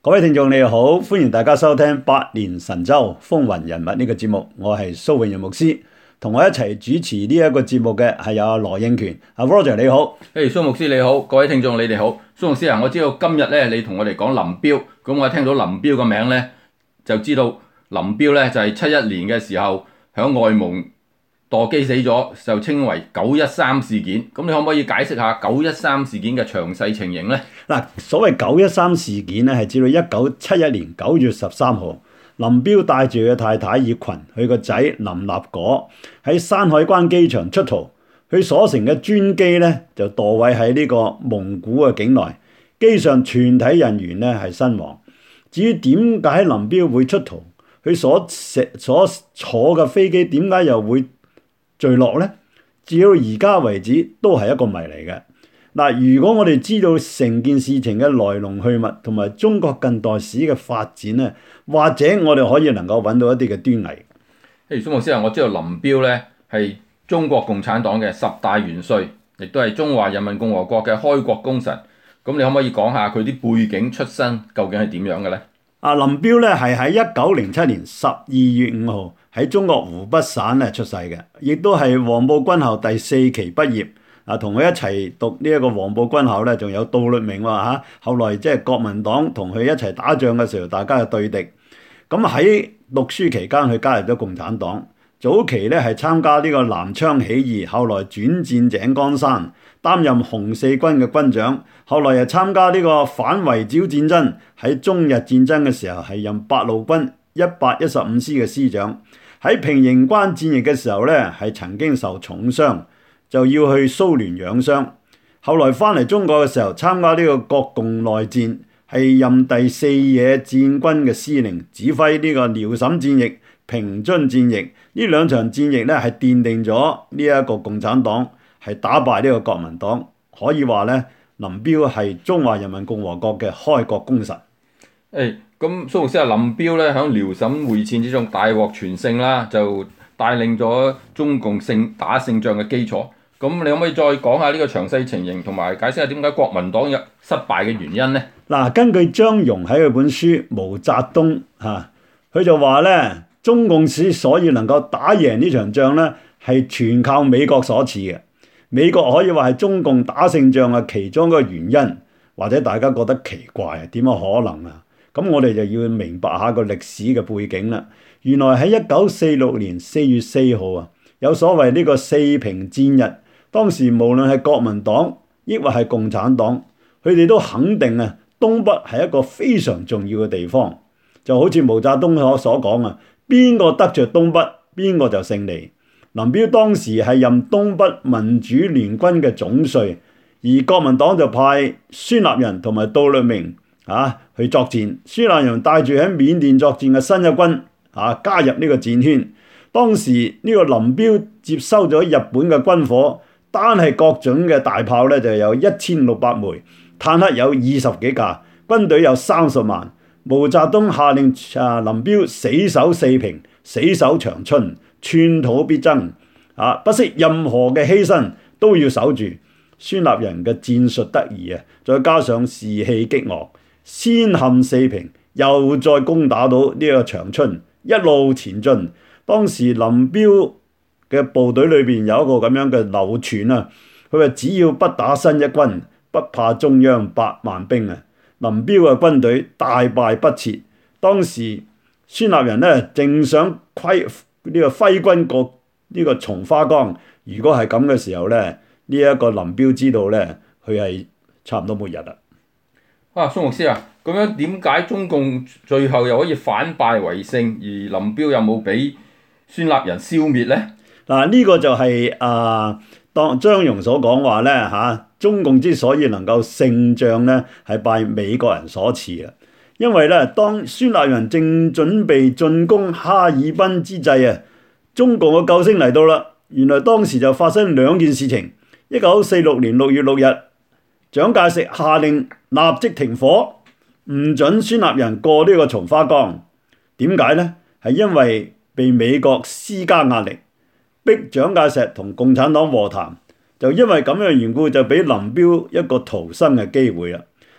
各位聽眾你好，歡迎大家收聽百年神州風雲人物呢個節目，我係蘇永仁牧師，同我一齊主持呢一個節目嘅係有羅應權。Roger 你好。 蘇牧師你好，各位聽眾你哋好。蘇牧師啊，我知道今日咧你同我哋講林彪，咁我聽到林彪個名咧就知道林彪咧就係71年嘅時候響外蒙墮機死咗，就稱為913事件。咁你可唔可以解釋下913事件嘅詳細情形呢？ 嗱，所謂913事件咧係指到1971年9月13號，林彪帶住佢太太葉群、佢個仔林立果喺山海關機場出逃，佢所乘嘅專機咧就墮毀喺呢個蒙古嘅境內，機上全體人員咧係身亡。至於點解林彪會出逃，佢所坐嘅飛機點解又會墜落呢？至到而家為止都係一個謎嚟嘅。嗱，如果我哋知道成件事情嘅來龍去脈同埋中國近代史嘅發展咧，或者我哋可以能夠揾到一啲嘅端倪。 蘇牧師啊，我知道林彪咧係中國共產黨嘅10大元帥，亦都係中華人民共和國嘅開國功臣。咁你可唔可以講下佢啲背景出身究竟係點樣嘅咧？ 林彪咧係喺1907年12月5號喺中國湖北省咧出世嘅，亦都係黃埔軍校第4期畢業。同佢一齊讀呢一個黃埔軍校咧，仲有杜聿明嚇。後來即係國民黨同佢一齊打仗嘅時候，大家係對敵。咁喺讀書期間，佢加入咗共產黨。早期咧係參加呢個南昌起義，後來轉戰井岡山，擔任紅四軍嘅軍長。後來又參加呢個反圍剿戰爭，喺中日戰爭嘅時候係任八路軍115師嘅師長。喺平型關戰役嘅時候咧，係曾經受重傷，就要去蘇聯養傷。後來翻嚟中國嘅時候，參加呢個國共內戰，係任第4野戰軍嘅司令，指揮呢個遼瀋戰役、平津戰役。呢兩場戰役咧係奠定咗呢一個共產黨係打敗呢個國民黨。可以話咧，林彪係中華人民共和國嘅開國功臣。 咁蘇牧師啊，林彪咧喺遼瀋會戰之中大獲全勝啦，就帶領咗中共打勝仗嘅基礎。咁你可唔可以再講下呢個詳細情形，同埋解釋下點解國民黨有失敗嘅原因呢？ 嗱，根據張蓉喺佢本書《毛澤東》佢就話咧，中共之所以能夠打贏呢場仗咧，係全靠美國所賜嘅。美國可以話係中共打勝仗嘅其中一個原因，或者大家覺得奇怪啊，點樣可能啊？咁我哋就要明白下個歷史嘅背景啦。原來喺1946年4月4號有所謂呢個四平戰日。當時無論係國民黨抑或係共產黨，佢哋都肯定東北係一個非常重要嘅地方。就好似毛澤東所講邊個得着東北，邊個就勝利。林彪當時係任東北民主聯軍嘅總帥，而國民黨就派孫立人同埋杜聿明去作戰。孫立人帶住喺緬甸作戰嘅新一軍加入呢個戰圈。當時呢個林彪接收咗日本嘅軍火，單係各種嘅大炮咧就有1600枚，坦克有20幾架，軍隊有30萬。毛澤東下令林彪死守四平，死守長春，寸土必爭，不惜任何嘅犧牲都要守住。孫立人嘅戰術得宜再加上士氣激昂，先陷四平，又再攻打到呢個長春，一路前進。當時林彪嘅部隊裏邊有一個咁樣嘅流傳佢話只要不打新一軍，不怕中央8萬兵林彪嘅軍隊大敗不撤。當時孫立人咧正想揮軍過呢個松花江，如果係咁嘅時候咧，呢一個林彪知道咧，佢係差唔多末日啦。 蘇牧師啊，咁樣點解中共最後又可以反敗為勝，而林彪有冇俾孫立人消滅呢？ 呢個就係當張蓉所講話咧中共之所以能夠勝仗咧，係拜美國人所賜。因為咧，當孫立人正準備進攻哈爾濱之際中共嘅救星嚟到啦。原來當時就發生兩件事情。1946年6月6日，蔣介石下令立即停火，唔准孫立人過呢個松花江。點解呢？係因為被美國施加壓力，逼蔣介石同共產黨和談。就因為咁樣嘅緣故，就俾林彪一個逃生嘅機會啦。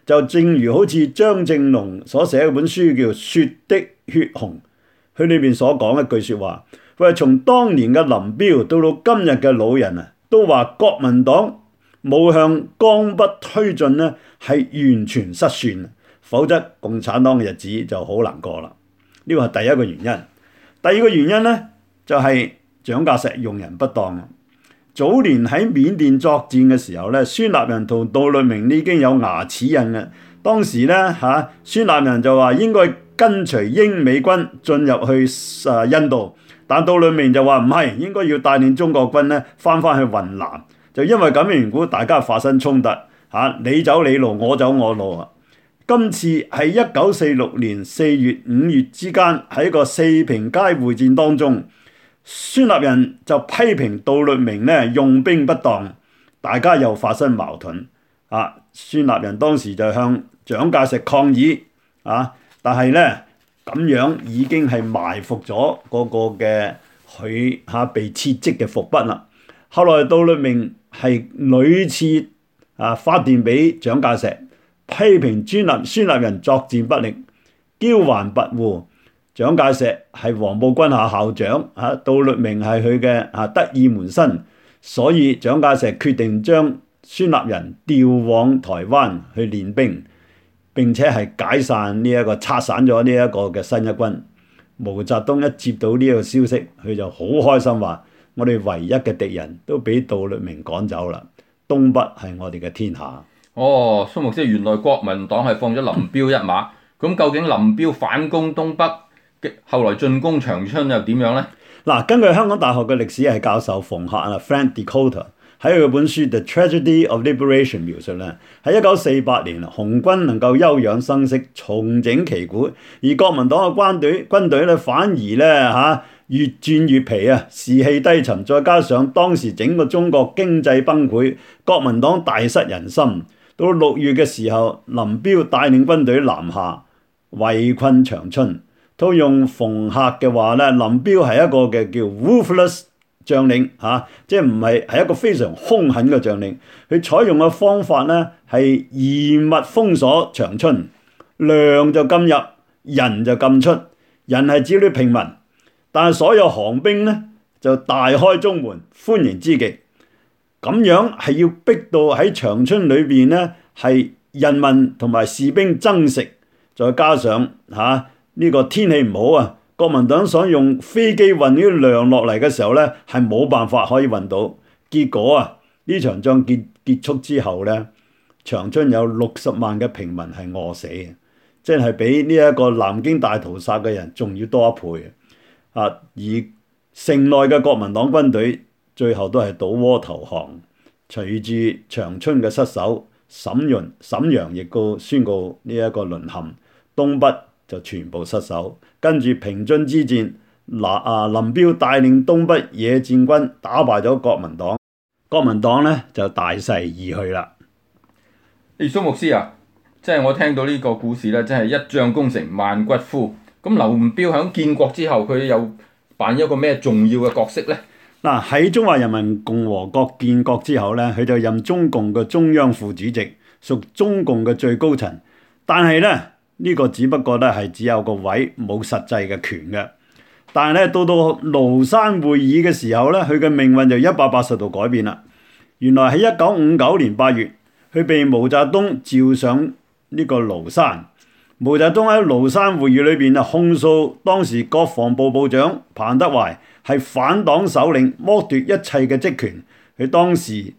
就正如好似張正龍所寫嘅本書叫《雪的血紅》，佢裏邊所講一句説話，佢話從當年嘅林彪到今日嘅老人啊，都話國民黨冇向江北推進呢係完全失算，否則共產黨嘅日子就好難過啦。呢個係第一個原因。第二個原因呢，就係蔣介石用人不當。早年喺緬甸作戰嘅時候咧，孫立人同杜聿明已經有牙齒印嘅。當時咧孫立人就話應該跟隨英美軍進入去印度，但杜聿明就話唔係，應該要帶領中國軍咧翻去雲南。就因為咁嘅緣故，大家發生衝突你走你路，我走我路啊！今次喺1946年4月5月之間喺個四平街會戰當中，孫立人就批評杜聿明咧用兵不當，大家又發生矛盾。孫立人當時就向蔣介石抗議但係咧咁樣已經係埋伏咗嗰個嘅佢被撤職嘅伏筆啦。後來杜聿明係屢次發電俾蔣介石，批評孫立人作戰不力、驕橫跋扈。蔣介石係黃埔軍校校長，杜聿明係佢嘅得意門生，所以蔣介石決定將孫立人調往台灣去練兵，並且係拆散咗呢一個嘅新一軍。毛澤東一接到呢個消息，佢就好開心話：我哋唯一嘅敵人都俾杜聿明趕走啦，東北係我哋嘅天下。 哦，蘇牧師，原來國民黨係放咗林彪一馬，咁究竟林彪反攻東北，後來進攻長春又點樣呢？ 根據香港大學嘅歷史系教授馮客Frank Dikötter 喺佢本書《The Tragedy of Liberation》描述咧，喺1948年紅軍能夠休養生息、重整旗鼓，而國民黨嘅軍隊咧反而咧越戰越疲士氣低沉，再加上當時整個中國經濟崩潰，國民黨大失人心。到6月嘅時候，林彪帶領軍隊南下，圍困長春。都用馮客嘅話咧，林彪係一個嘅叫 ruthless 將領即係唔係一個非常兇狠嘅將領。佢採用嘅方法咧係嚴密封鎖長春，糧就禁入，人就禁出。人係指啲平民，但係所有降兵咧就大開中門，歡迎之極。咁樣係要逼到喺長春裏邊咧係人民同埋士兵爭食，再加上呢個天氣唔好國民黨想用飛機運啲糧落嚟嘅時候咧，係冇辦法可以運到。結果呢場仗結束之後咧，長春有60萬嘅平民係餓死嘅，即係比呢一個南京大屠殺嘅人仲要多一倍而城內嘅國民黨軍隊最後都係倒戈投降。隨住長春嘅失守，瀋陽亦都宣告呢一個淪陷，東北就全部失守。跟住平津之戰，林彪帶領東北野戰軍打敗咗國民黨，國民黨咧就大勢而去啦。 蘇牧師即係我聽到呢個故事咧，真係一將功成萬骨枯。咁林彪喺建國之後，佢又扮一個咩重要嘅角色呢？ 喺中華人民共和國建國之後咧，佢就任中共嘅中央副主席，屬中共嘅最高層。但係咧呢個只不過咧係只有個位，冇實際嘅權嘅。但係咧到廬山會議嘅時候咧，佢嘅命運就180度改變啦。原來喺1959年8月，佢被毛澤東召上呢個廬山。毛澤東喺廬山會議裏邊控訴當時國防部部長彭德懷係反黨首領，剝奪一切嘅職權。佢當時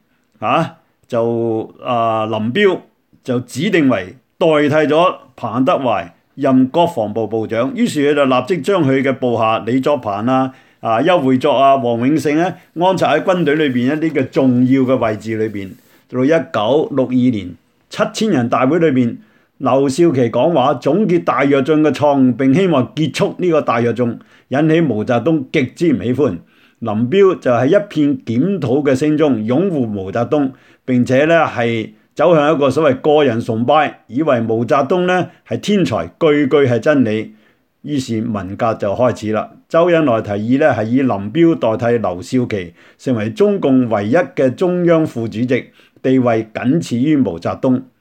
林彪就指定為代替咗彭德懷任國防部部長，於是佢就立即將佢嘅部下李作鵬邱會作黃永勝安插喺軍隊裏邊一啲嘅重要嘅位置裏邊。到1962年7000人大會裏邊，劉少奇講話總結大躍進嘅錯誤，並希望結束呢個大躍進，引起毛澤東極之唔喜歡。林彪就喺一片檢討嘅聲中擁護毛澤東，並且咧係走向一個所謂個人崇拜，以為毛澤東咧係天才，句句係真理。於是文革就開始啦。周恩來提議咧係以林彪代替劉少奇，成為中共唯一嘅中央副主席，地位僅次於毛澤東。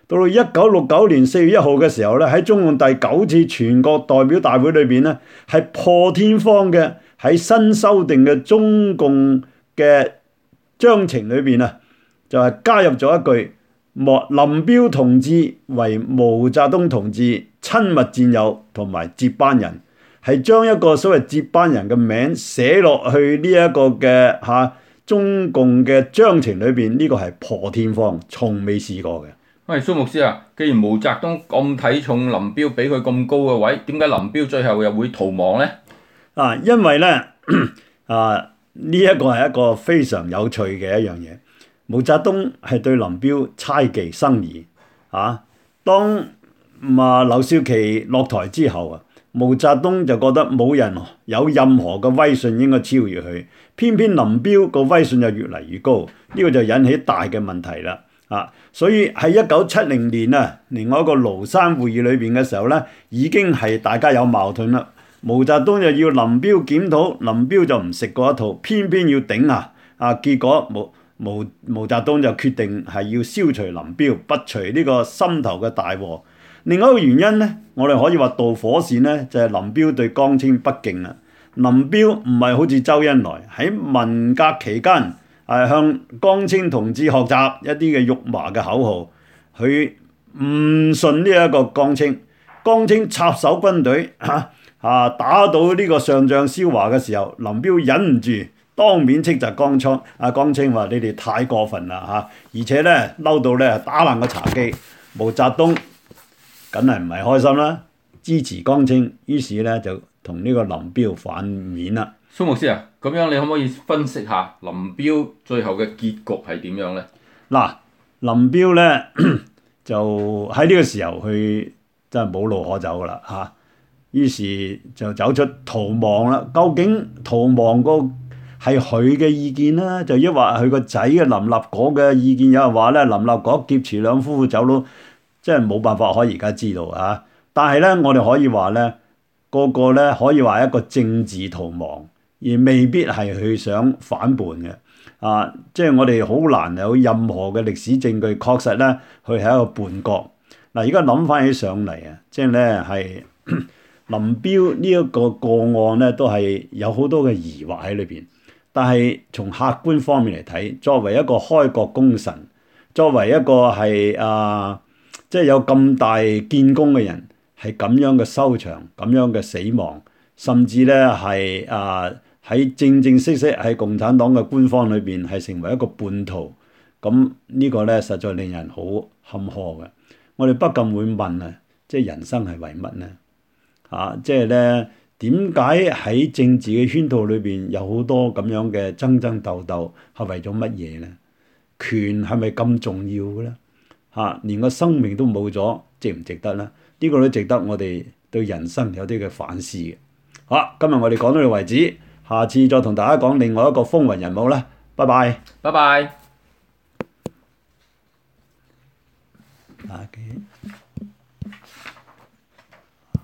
到1969年4月1號嘅時候咧，喺中共第9次全國代表大會裏邊咧，係破天荒嘅喺新修訂嘅中共嘅章程裏邊啊，就係加入咗一句：林彪同志為毛澤東同志親密戰友同埋接班人，係將一個所謂接班人嘅名寫落去呢一個嘅中共嘅章程裏邊，呢個係破天荒，從未試過嘅。 喂，蘇牧師啊，既然毛澤東咁睇重林彪，俾佢咁高嘅位，點解林彪最後又會逃亡呢？ 因為咧呢一個係一個非常有趣嘅一樣嘢。毛澤東係對林彪猜忌生疑當劉少奇落台之後啊，毛澤東就覺得冇人有任何嘅威信應該超越佢，偏偏林彪個威信就越嚟越高，呢個就引起大嘅問題啦。所以喺1970年啊，另外一個廬山會議裏邊嘅時候咧，已經係大家有矛盾啦。毛澤東就要林彪檢討，林彪就唔食嗰一套，偏偏要頂結果毛澤東就決定係要消除林彪，拔除呢個心頭嘅大禍。另外一個原因咧，我哋可以話導火線咧，就係林彪對江青不敬啦。林彪唔係好似周恩來喺文革期間向江青同志學習一啲嘅辱華嘅口號，佢唔信呢一個江青。江青插手軍隊打到呢個上將蕭華嘅時候，林彪忍唔住當面斥責江青話：你哋太過分啦而且咧嬲到咧打爛個茶几。毛澤東梗係唔係開心啦，支持江青，於是咧就同呢個林彪反面啦。 蘇牧師啊，咁樣你可唔可以分析下林彪最後嘅結局係點樣呢？ 林彪咧就喺呢個時候佢真係冇路可走噶啦於是就走出逃亡啦。究竟逃亡個係佢嘅意見啦，就抑或佢個仔嘅林立果嘅意見？有人話咧，林立果劫持兩夫婦走佬，即係冇辦法可以而家知道但係咧，我哋可以話咧，個咧可以話一個政治逃亡，而未必係佢想反叛嘅即係我哋好難有任何嘅歷史證據確實咧，佢係一個叛國。而家諗翻起上嚟即係咧係林彪呢一個個案咧，都係有好多嘅疑惑喺裏邊。但係從客觀方面嚟睇，作為一個開國功臣，作為一個係即係有咁大建功嘅人，係咁樣嘅收場，咁樣嘅死亡，甚至咧係喺正式喺共產黨嘅官方裏邊係成為一個叛徒，咁呢個咧實在令人好坎坷嘅。我哋不禁會問即係人生係為乜呢？即係咧點解喺政治嘅圈套裏邊有好多咁樣嘅爭鬥，係為咗乜嘢呢？權係咪咁重要嘅咧？連個生命都冇咗，值唔值得呢？呢個都值得我哋對人生有啲嘅反思嘅。好，今日我哋講到呢度為止，下次再同大家講另外一個風雲人物啦。拜拜。 拜拜。 Okay.